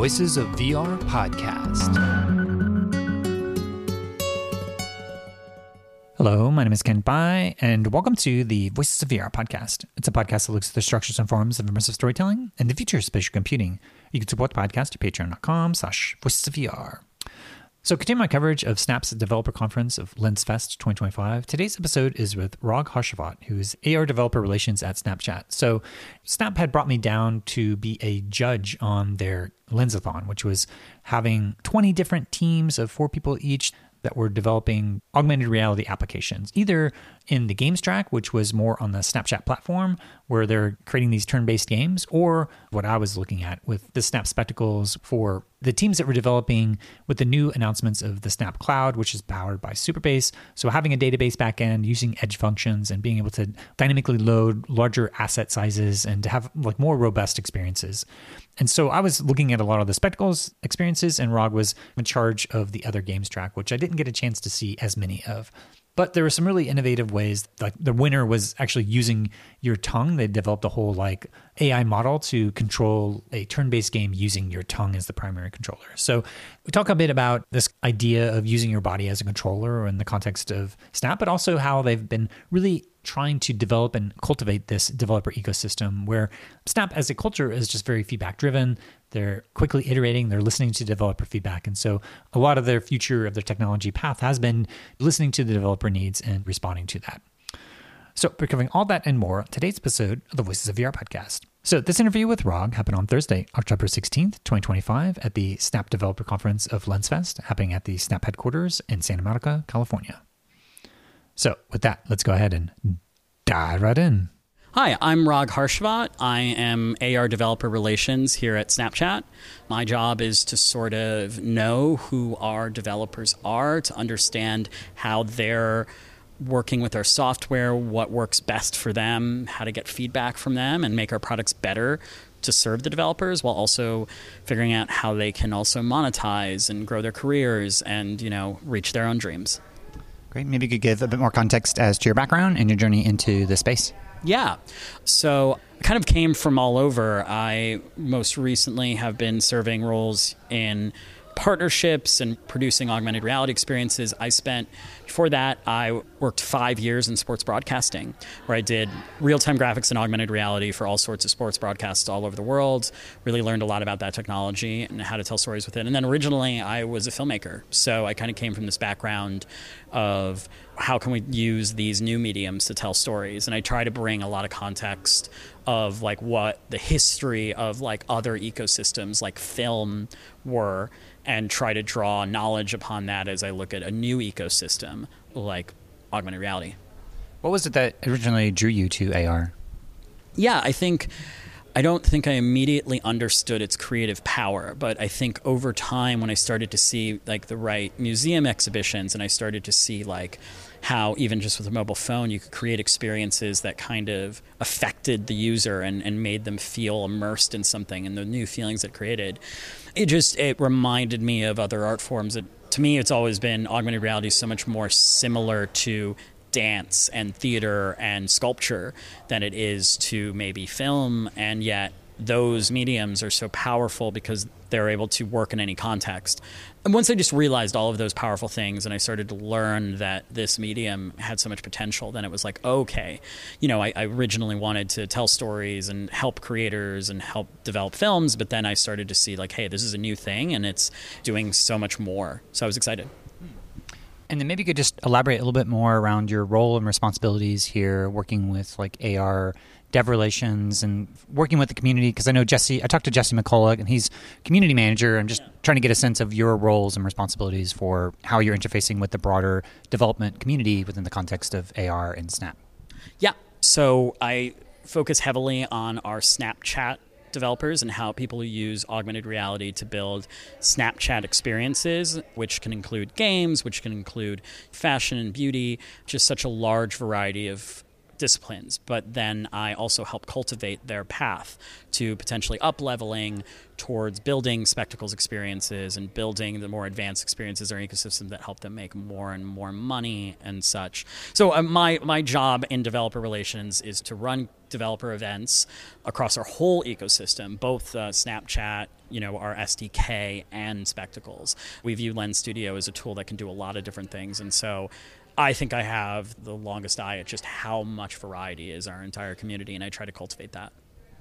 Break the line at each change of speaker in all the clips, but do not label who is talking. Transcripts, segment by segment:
Voices of VR podcast. Hello, my name is Ken Bai, and welcome to the Voices of VR podcast. It's a podcast that looks at the structures and forms of immersive storytelling and the future of spatial computing. You can support the podcast at patreon.com/voicesofvr. So continuing my coverage of Snap's developer conference of LensFest 2025, today's episode is with Rag Harshavat, who's AR developer relations at Snapchat. So Snap had brought me down to be a judge on their Lensathon, which was having 20 different teams of 4 people each that were developing augmented reality applications, either in the games track, which was more on the Snapchat platform, where they're creating these turn-based games, or what I was looking at with the Snap Spectacles for the teams that were developing with the new announcements of the Snap Cloud, which is powered by Supabase. So having a database backend, using edge functions, and being able to dynamically load larger asset sizes and to have like more robust experiences. And so I was looking at a lot of the Spectacles experiences, and Rag was in charge of the other games track, which I didn't get a chance to see as many of. But there were some really innovative ways. Like the winner was actually using your tongue. They developed a whole like AI model to control a turn-based game using your tongue as the primary controller. So we talk a bit about this idea of using your body as a controller in the context of Snap, but also how they've been really trying to develop and cultivate this developer ecosystem where Snap as a culture is just very feedback driven. They're quickly iterating, they're listening to developer feedback. And so a lot of their future of their technology path has been listening to the developer needs and responding to that. So we're covering all that and more on today's episode of the Voices of VR podcast. So this interview with Rag happened on Thursday, October 16th, 2025 at the Snap Developer Conference of LensFest, happening at the Snap headquarters in Santa Monica, California. So with that, let's go ahead and dive right in.
Hi, I'm Rag Harshavat. I am AR developer relations here at Snapchat. My job is to sort of know who our developers are, to understand how they're working with our software, what works best for them, how to get feedback from them and make our products better to serve the developers, while also figuring out how they can also monetize and grow their careers and, reach their own dreams.
Great. Maybe you could give a bit more context as to your background and your journey into the space.
Yeah. So I kind of came from all over. I most recently have been serving roles in partnerships and producing augmented reality experiences. Before that, I worked 5 years in sports broadcasting, where I did real-time graphics and augmented reality for all sorts of sports broadcasts all over the world. Really learned a lot about that technology and how to tell stories with it. And then originally, I was a filmmaker. So I kind of came from this background of how can we use these new mediums to tell stories. And I try to bring a lot of context of like what the history of like other ecosystems like film were, and try to draw knowledge upon that as I look at a new ecosystem like augmented reality.
What was it that originally drew you to AR?
Yeah, I don't think I immediately understood its creative power, but I think over time when I started to see like the right museum exhibitions, and I started to see like how even just with a mobile phone you could create experiences that kind of affected the user and made them feel immersed in something, and the new feelings it created. It reminded me of other art forms. To me, it's always been augmented reality so much more similar to dance and theater and sculpture than it is to maybe film, and yet those mediums are so powerful because they're able to work in any context. And once I just realized all of those powerful things and I started to learn that this medium had so much potential, then it was like, okay, I originally wanted to tell stories and help creators and help develop films, but then I started to see like, hey, this is a new thing and it's doing so much more. So I was excited.
And then maybe you could just elaborate a little bit more around your role and responsibilities here, working with like AR dev relations and working with the community. Because I know I talked to Jesse McCulloch, and he's community manager. I'm just trying to get a sense of your roles and responsibilities for how you're interfacing with the broader development community within the context of AR and Snap.
Yeah. So I focus heavily on our Snapchat developers and how people use augmented reality to build Snapchat experiences, which can include games, which can include fashion and beauty, just such a large variety of disciplines, but then I also help cultivate their path to potentially up-leveling towards building spectacles experiences and building the more advanced experiences or ecosystems that help them make more and more money and such. So my job in developer relations is to run developer events across our whole ecosystem, both Snapchat, our SDK, and spectacles. We view Lens Studio as a tool that can do a lot of different things, and so I think I have the longest eye at just how much variety is our entire community, and I try to cultivate that.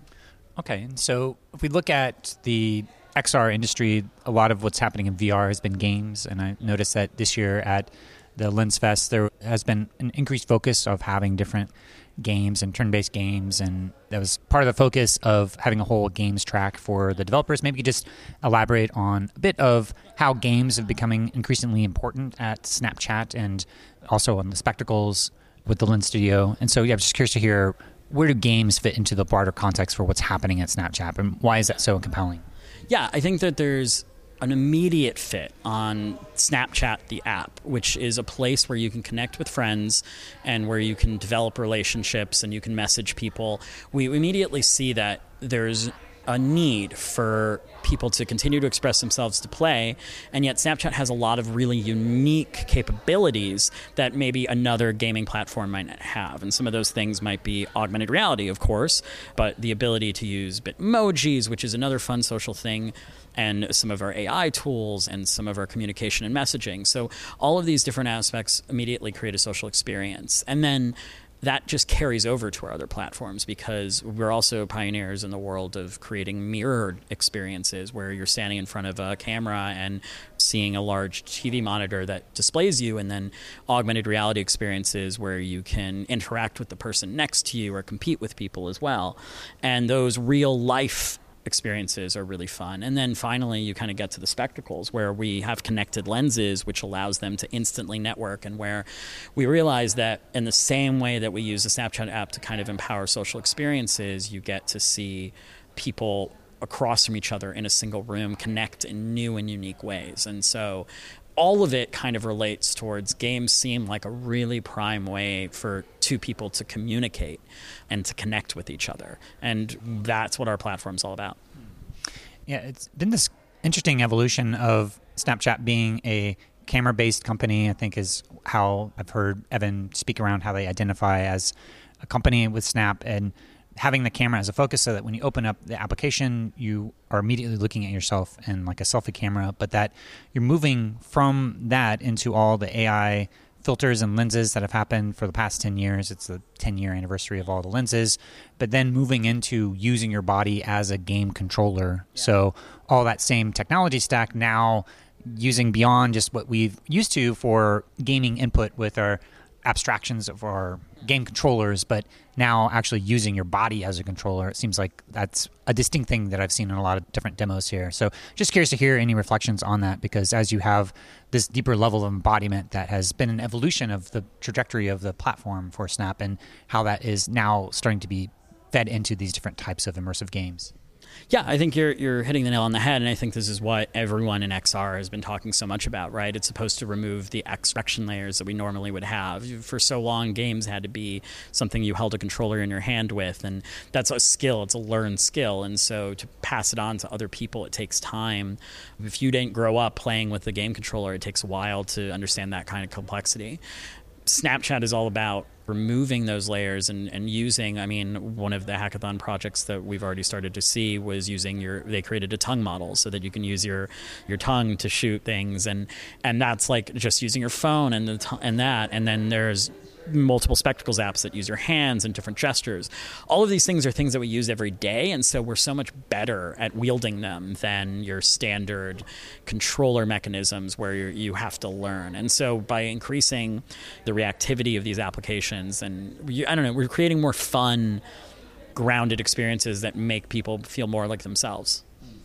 Okay, and so if we look at the XR industry, a lot of what's happening in VR has been games, and I noticed that this year at the Lens Fest, there has been an increased focus of having different games and turn-based games, and that was part of the focus of having a whole games track for the developers. Maybe you could just elaborate on a bit of how games are becoming increasingly important at Snapchat and also on the spectacles with the Lens Studio. And so, I'm just curious to hear, where do games fit into the broader context for what's happening at Snapchat, and why is that so compelling?
Yeah, I think that there's an immediate fit on Snapchat, the app, which is a place where you can connect with friends and where you can develop relationships and you can message people. We immediately see that there's a need for people to continue to express themselves to play, and yet Snapchat has a lot of really unique capabilities that maybe another gaming platform might not have. And some of those things might be augmented reality, of course, but the ability to use Bitmojis, which is another fun social thing, and some of our AI tools and some of our communication and messaging. So all of these different aspects immediately create a social experience. And then that just carries over to our other platforms, because we're also pioneers in the world of creating mirrored experiences where you're standing in front of a camera and seeing a large TV monitor that displays you, and then augmented reality experiences where you can interact with the person next to you or compete with people as well. And those real life experiences are really fun. And then finally, you kind of get to the spectacles where we have connected lenses, which allows them to instantly network, and where we realize that in the same way that we use the Snapchat app to kind of empower social experiences, you get to see people across from each other in a single room connect in new and unique ways. And so all of it kind of relates towards games seem like a really prime way for two people to communicate and to connect with each other. And that's what our platform's all about.
Yeah, it's been this interesting evolution of Snapchat being a camera-based company, I think, is how I've heard Evan speak around how they identify as a company with Snap, and having the camera as a focus so that when you open up the application, you are immediately looking at yourself in like a selfie camera, but that you're moving from that into all the AI filters and lenses that have happened for the past 10 years. It's the 10-year anniversary of all the lenses, but then moving into using your body as a game controller. Yeah. So all that same technology stack now using beyond just what we've used to for gaming input with our abstractions of our game controllers, but now actually using your body as a controller. It seems like that's a distinct thing that I've seen in a lot of different demos here. So just curious to hear any reflections on that, because as you have this deeper level of embodiment that has been an evolution of the trajectory of the platform for Snap, and how that is now starting to be fed into these different types of immersive games.
Yeah, I think you're hitting the nail on the head, and I think this is what everyone in XR has been talking so much about, right? It's supposed to remove the abstraction layers that we normally would have. For so long, games had to be something you held a controller in your hand with, and that's a skill. It's a learned skill, and so to pass it on to other people, it takes time. If you didn't grow up playing with the game controller, it takes a while to understand that kind of complexity. Snapchat is all about removing those layers and using, one of the hackathon projects that we've already started to see was they created a tongue model so that you can use your tongue to shoot things, and that's like just using your phone and then there's multiple spectacles apps that use your hands and different gestures. All of these things are things that we use every day, and so we're so much better at wielding them than your standard controller mechanisms where you have to learn. And so by increasing the reactivity of these applications, and we're creating more fun, grounded experiences that make people feel more like themselves.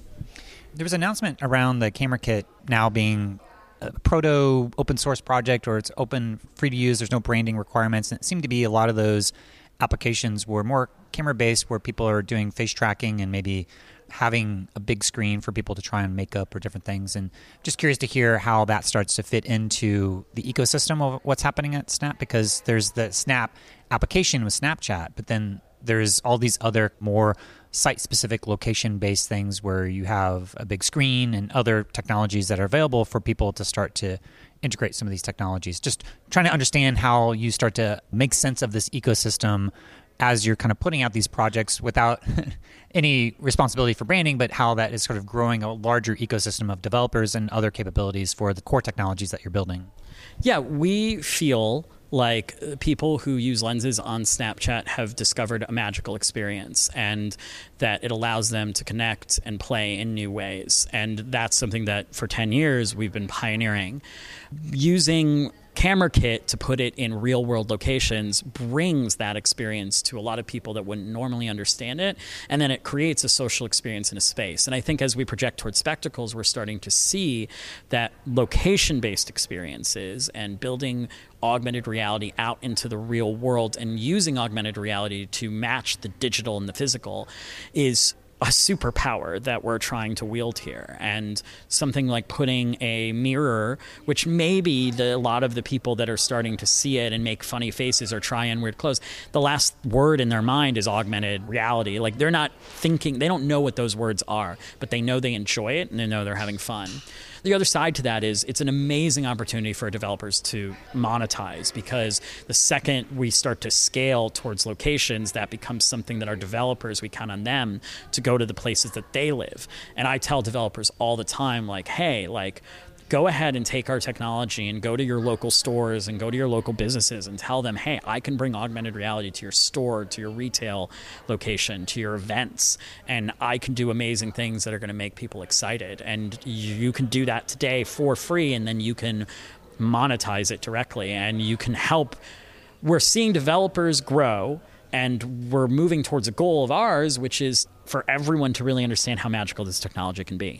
There was an announcement around the camera kit now being a proto open source project, or it's open, free to use. There's no branding requirements. And it seemed to be a lot of those applications were more camera based, where people are doing face tracking and maybe having a big screen for people to try on makeup or different things. And just curious to hear how that starts to fit into the ecosystem of what's happening at Snap, because there's the Snap application with Snapchat, but then there's all these other more site-specific location-based things where you have a big screen and other technologies that are available for people to start to integrate some of these technologies. Just trying to understand how you start to make sense of this ecosystem as you're kind of putting out these projects without any responsibility for branding, but how that is sort of growing a larger ecosystem of developers and other capabilities for the core technologies that you're building.
Yeah, we feel like people who use lenses on Snapchat have discovered a magical experience, and that it allows them to connect and play in new ways. And that's something that for 10 years we've been pioneering. Using Camera Kit to put it in real world locations brings that experience to a lot of people that wouldn't normally understand it, and then it creates a social experience in a space. And I think as we project towards spectacles, we're starting to see that location-based experiences and building augmented reality out into the real world and using augmented reality to match the digital and the physical is a superpower that we're trying to wield here. And something like putting a mirror, which maybe a lot of the people that are starting to see it and make funny faces or try on weird clothes, the last word in their mind is augmented reality. Like, they're not thinking, they don't know what those words are, but they know they enjoy it and they know they're having fun. The other side to that is it's an amazing opportunity for developers to monetize, because the second we start to scale towards locations, that becomes something that our developers, we count on them to go to the places that they live. And I tell developers all the time, like, hey, like, go ahead and take our technology and go to your local stores and go to your local businesses and tell them, hey, I can bring augmented reality to your store, to your retail location, to your events, and I can do amazing things that are going to make people excited. And you can do that today for free, and then you can monetize it directly, and you can help. We're seeing developers grow, and we're moving towards a goal of ours, which is for everyone to really understand how magical this technology can be.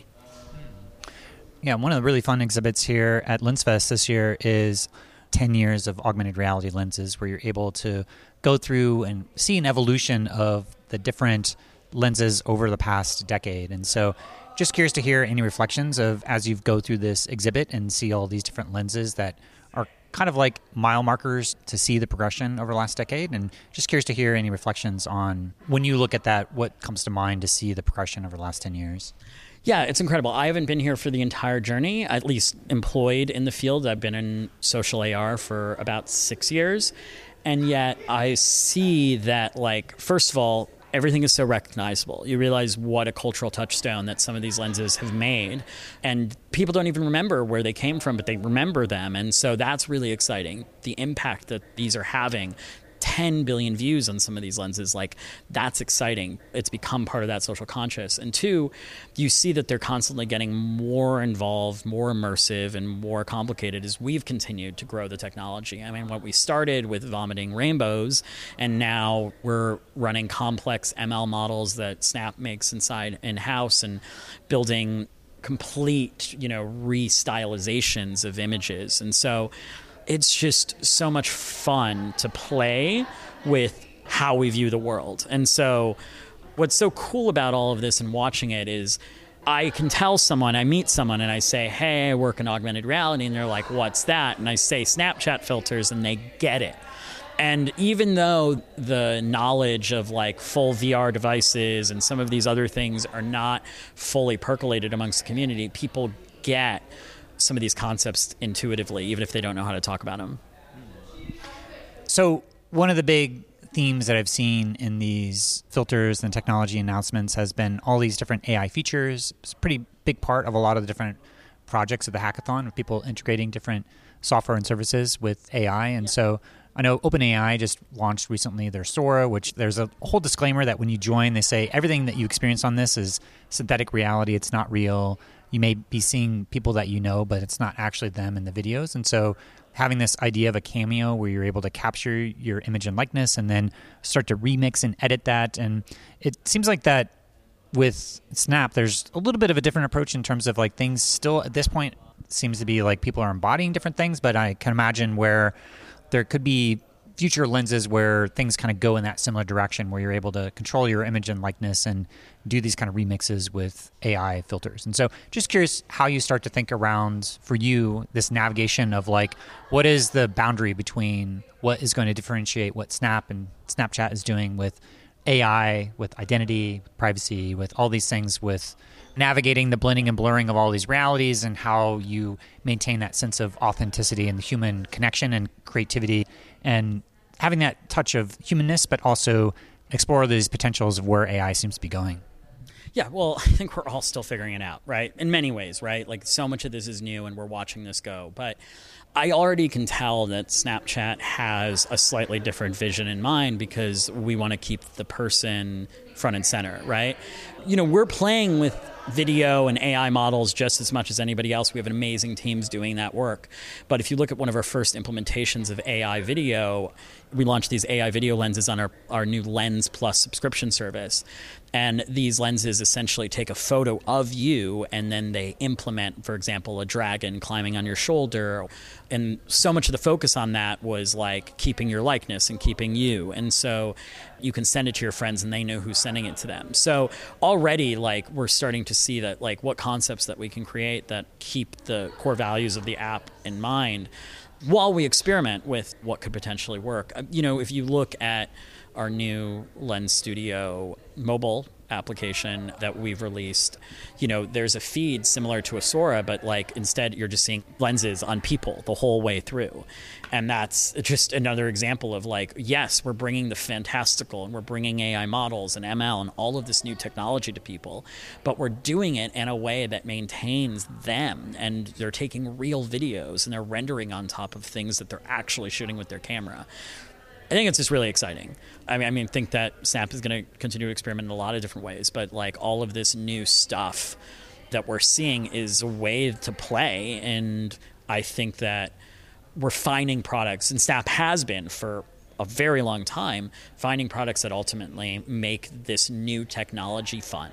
Yeah, one of the really fun exhibits here at LensFest this year is 10 years of augmented reality lenses, where you're able to go through and see an evolution of the different lenses over the past decade. And so just curious to hear any reflections of, as you go through this exhibit and see all these different lenses that are kind of like mile markers to see the progression over the last decade. And just curious to hear any reflections on, when you look at that, what comes to mind to see the progression over the last 10 years?
Yeah, it's incredible. I haven't been here for the entire journey, at least employed in the field. I've been in social AR for about 6 years. And yet I see that, like, first of all, everything is so recognizable. You realize what a cultural touchstone that some of these lenses have made. And people don't even remember where they came from, but they remember them. And so that's really exciting. The impact that these are having. 10 billion views on some of these lenses, like, that's exciting. It's become part of that social conscious. And two, you see that they're constantly getting more involved, more immersive, and more complicated as we've continued to grow the technology. I mean, what we started with vomiting rainbows, and now we're running complex ML models that Snap makes in-house and building complete, re-stylizations of images. And so it's just so much fun to play with how we view the world. And so what's so cool about all of this and watching it is I can tell someone, I meet someone and I say, hey, I work in augmented reality, and they're like, what's that? And I say Snapchat filters, and they get it. And even though the knowledge of, like, full VR devices and some of these other things are not fully percolated amongst the community, people get some of these concepts intuitively, even if they don't know how to talk about them.
So one of the big themes that I've seen in these filters and technology announcements has been all these different AI features. It's a pretty big part of a lot of the different projects of the hackathon, of people integrating different software and services with AI. And so I know OpenAI just launched recently their Sora, which there's a whole disclaimer that when you join, they say everything that you experience on this is synthetic reality. It's not real. You may be seeing people that you know, but it's not actually them in the videos. And so having this idea of a cameo where you're able to capture your image and likeness and then start to remix and edit that. And it seems like that with Snap, there's a little bit of a different approach in terms of, like, things still at this point seems to be like people are embodying different things, but I can imagine where there could be future lenses where things kind of go in that similar direction, where you're able to control your image and likeness and do these kind of remixes with AI filters. And so just curious how you start to think around, for you, this navigation of like, what is the boundary between what is going to differentiate what Snap and Snapchat is doing with AI, with identity, privacy, with all these things, with navigating the blending and blurring of all these realities, and how you maintain that sense of authenticity and the human connection and creativity, and having that touch of humanness, but also explore these potentials of where AI seems to be going.
Yeah, well, I think we're all still figuring it out, right? In many ways, right? Like, so much of this is new and we're watching this go. But I already can tell that Snapchat has a slightly different vision in mind, because we want to keep the person front and center, right? We're playing with video and AI models just as much as anybody else. We have amazing teams doing that work. But if you look at one of our first implementations of AI video, we launched these AI video lenses on our new Lens Plus subscription service. And these lenses essentially take a photo of you, and then they implement, for example, a dragon climbing on your shoulder. And so much of the focus on that was like keeping your likeness and keeping you. And so you can send it to your friends and they know who's sending it to them. So already, like, we're starting to see that, like, what concepts that we can create that keep the core values of the app in mind while we experiment with what could potentially work. If you look at our new Lens Studio mobile application that we've released, there's a feed similar to a Sora, but like instead you're just seeing lenses on people the whole way through. And that's just another example of like, yes, we're bringing the fantastical and we're bringing AI models and ML and all of this new technology to people, but we're doing it in a way that maintains them, and they're taking real videos and they're rendering on top of things that they're actually shooting with their camera. I think it's just really exciting. I think that Snap is going to continue to experiment in a lot of different ways, but like all of this new stuff that we're seeing is a way to play, and I think that we're finding products, and Snap has been for a very long time, finding products that ultimately make this new technology fun.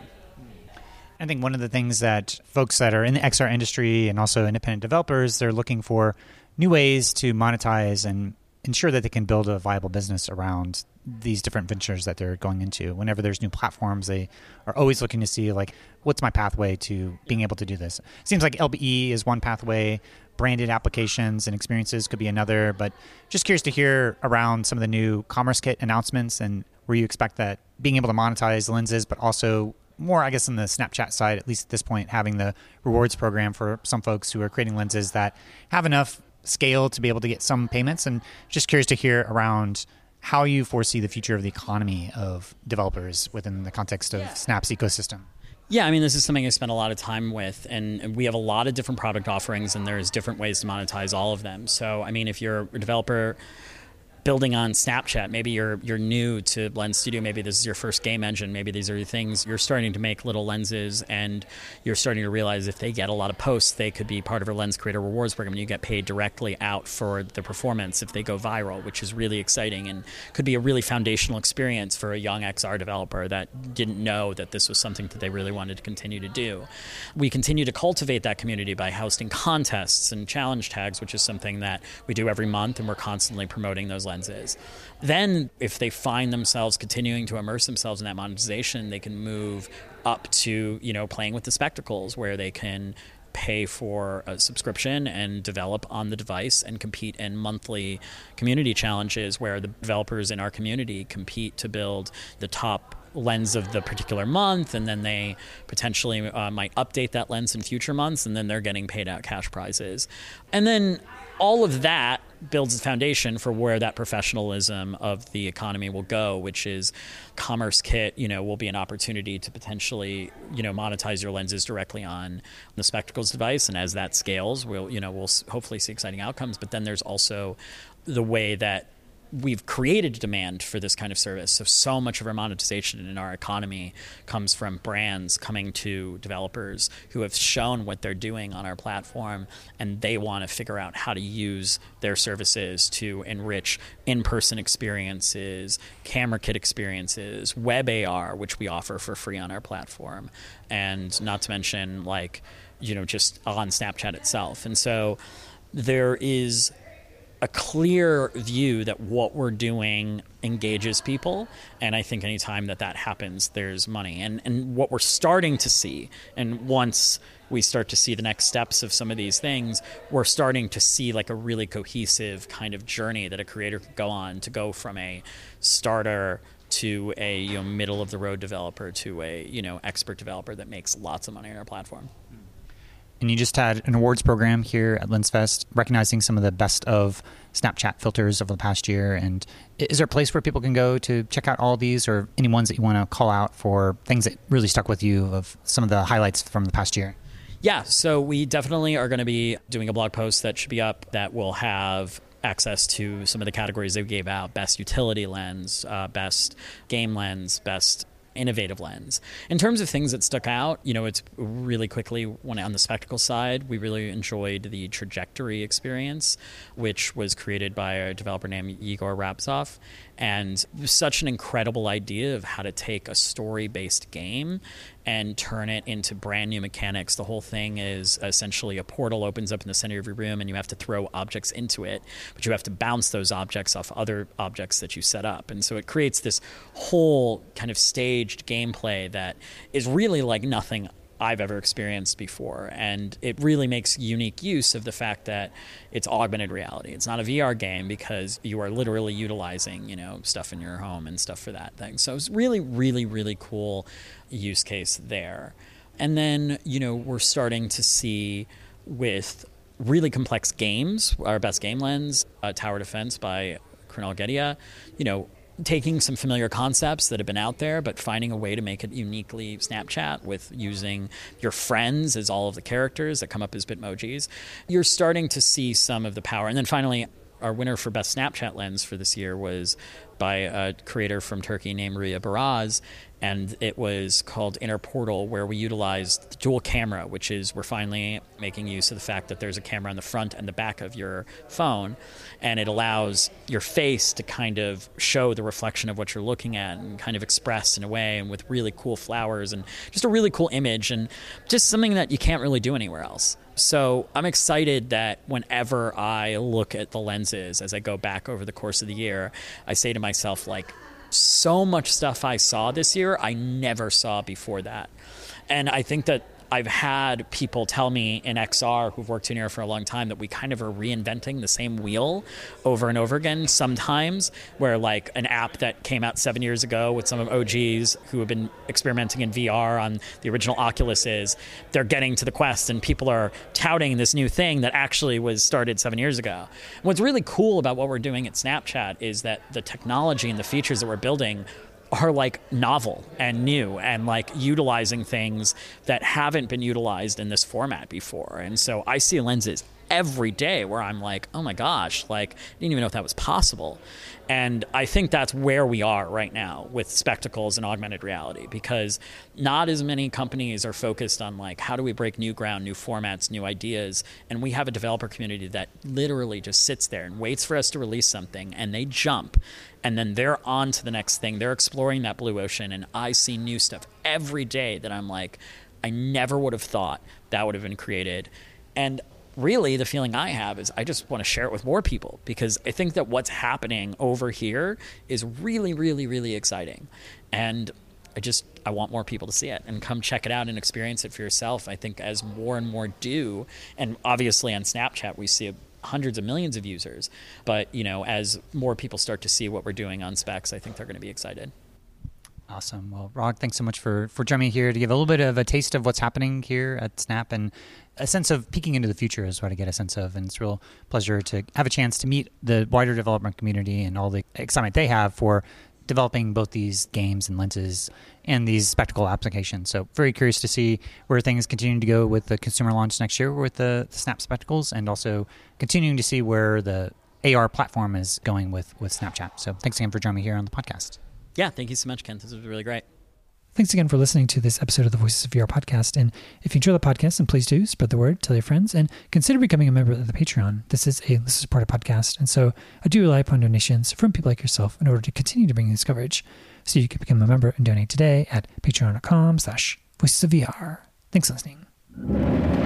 I think one of the things that folks that are in the XR industry and also independent developers, they're looking for new ways to monetize and ensure that they can build a viable business around these different ventures that they're going into. Whenever there's new platforms, they are always looking to see, like, what's my pathway to being able to do this? It seems like LBE is one pathway, branded applications and experiences could be another, but just curious to hear around some of the new Commerce Kit announcements and where you expect that being able to monetize lenses, but also more, I guess, on the Snapchat side, at least at this point, having the rewards program for some folks who are creating lenses that have enough scale to be able to get some payments. And just curious to hear around how you foresee the future of the economy of developers within the context of Snap's ecosystem.
Yeah, this is something I spend a lot of time with, and we have a lot of different product offerings, and there's different ways to monetize all of them. So, if you're a developer building on Snapchat, maybe you're new to Lens Studio, maybe this is your first game engine, maybe these are things you're starting to make little lenses, and you're starting to realize if they get a lot of posts, they could be part of our Lens Creator Rewards program, and you get paid directly out for the performance if they go viral, which is really exciting and could be a really foundational experience for a young XR developer that didn't know that this was something that they really wanted to continue to do. We continue to cultivate that community by hosting contests and challenge tags, which is something that we do every month, and we're constantly promoting those lenses. Then if they find themselves continuing to immerse themselves in that monetization, they can move up to, playing with the spectacles, where they can pay for a subscription and develop on the device and compete in monthly community challenges where the developers in our community compete to build the top lens of the particular month, and then they potentially might update that lens in future months, and then they're getting paid out cash prizes. And then all of that builds the foundation for where that professionalism of the economy will go, which is Commerce Kit, will be an opportunity to potentially, monetize your lenses directly on the Spectacles device. And as that scales, we'll hopefully see exciting outcomes. But then there's also the way that we've created demand for this kind of service. So much of our monetization in our economy comes from brands coming to developers who have shown what they're doing on our platform, and they want to figure out how to use their services to enrich in-person experiences, camera kit experiences, web AR, which we offer for free on our platform, and not to mention just on Snapchat itself. And so there is a clear view that what we're doing engages people. And I think anytime that happens, there's money. And what we're starting to see, and once we start to see the next steps of some of these things, we're starting to see like a really cohesive kind of journey that a creator could go on to go from a starter to a middle of the road developer to a expert developer that makes lots of money on our platform.
And you just had an awards program here at LensFest recognizing some of the best of Snapchat filters over the past year. And is there a place where people can go to check out all these, or any ones that you want to call out for things that really stuck with you of some of the highlights from the past year?
Yeah, so we definitely are going to be doing a blog post that should be up that will have access to some of the categories that we gave out: best utility lens, best game lens, best innovative lens. In terms of things that stuck out, it's really quickly, when on the spectacle side, we really enjoyed the Trajectory experience, which was created by a developer named Igor Rabzov. And such an incredible idea of how to take a story-based game and turn it into brand new mechanics. The whole thing is essentially a portal opens up in the center of your room and you have to throw objects into it, but you have to bounce those objects off other objects that you set up. And so it creates this whole kind of staged gameplay that is really like nothing I've ever experienced before. And it really makes unique use of the fact that it's augmented reality. It's not a VR game because you are literally utilizing, stuff in your home and stuff for that thing. So it's really, really, really cool use case there. And then, we're starting to see with really complex games, our best game lens, Tower Defense by Cornel Gedia, taking some familiar concepts that have been out there, but finding a way to make it uniquely Snapchat with using your friends as all of the characters that come up as Bitmojis. You're starting to see some of the power. And then finally, our winner for Best Snapchat Lens for this year was by a creator from Turkey named Ria Baraz, and it was called Inner Portal, where we utilized the dual camera, which is we're finally making use of the fact that there's a camera on the front and the back of your phone, and it allows your face to kind of show the reflection of what you're looking at and kind of express in a way, and with really cool flowers and just a really cool image and just something that you can't really do anywhere else. So I'm excited that whenever I look at the lenses as I go back over the course of the year, I say to myself, like, so much stuff I saw this year I never saw before that. And I think that I've had people tell me in XR who've worked in here for a long time that we kind of are reinventing the same wheel over and over again sometimes, where like an app that came out 7 years ago with some of OGs who have been experimenting in VR on the original Oculuses, they're getting to the Quest and people are touting this new thing that actually was started 7 years ago. What's really cool about what we're doing at Snapchat is that the technology and the features that we're building are like novel and new and like utilizing things that haven't been utilized in this format before. And so I see lenses every day where I'm like, oh my gosh, like I didn't even know if that was possible. And I think that's where we are right now with spectacles and augmented reality, because not as many companies are focused on like, how do we break new ground, new formats, new ideas? And we have a developer community that literally just sits there and waits for us to release something, and they jump and then they're on to the next thing. They're exploring that blue ocean, and I see new stuff every day that I'm like, I never would have thought that would have been created. And really, the feeling I have is I just want to share it with more people, because I think that what's happening over here is really, really, really exciting. And I want more people to see it and come check it out and experience it for yourself. I think as more and more do, and obviously on Snapchat we see hundreds of millions of users, but as more people start to see what we're doing on Specs, I think they're going to be excited.
Awesome. Well, Rog, thanks so much for joining me here to give a little bit of a taste of what's happening here at Snap, and a sense of peeking into the future is what I get a sense of. And it's a real pleasure to have a chance to meet the wider development community and all the excitement they have for developing both these games and lenses and these spectacle applications. So very curious to see where things continue to go with the consumer launch next year with the Snap Spectacles, and also continuing to see where the AR platform is going with Snapchat. So thanks again for joining me here on the podcast.
Yeah, thank you so much, Kent. This was really great.
Thanks again for listening to this episode of the Voices of VR podcast. And if you enjoy the podcast, then please do spread the word, tell your friends, and consider becoming a member of the Patreon. This is a listener-supported podcast, and so I do rely upon donations from people like yourself in order to continue to bring this coverage. So you can become a member and donate today at patreon.com/voicesofvr. Thanks for listening.